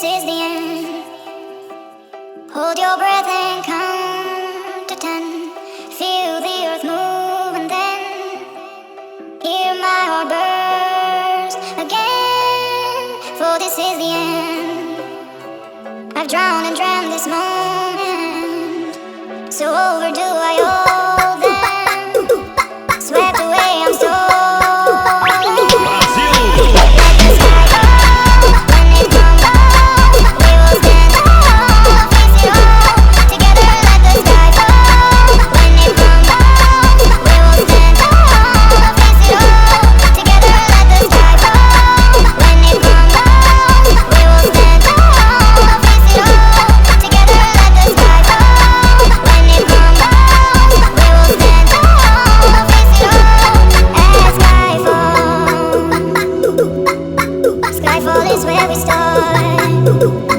is the end. Hold your breath and count to 10. Feel the earth move and then hear my heart burst again. For this is the end. I've drowned and dreamt this moment, so overdue I owe them. Swept away, I'm stolen. Skyfall is where we start.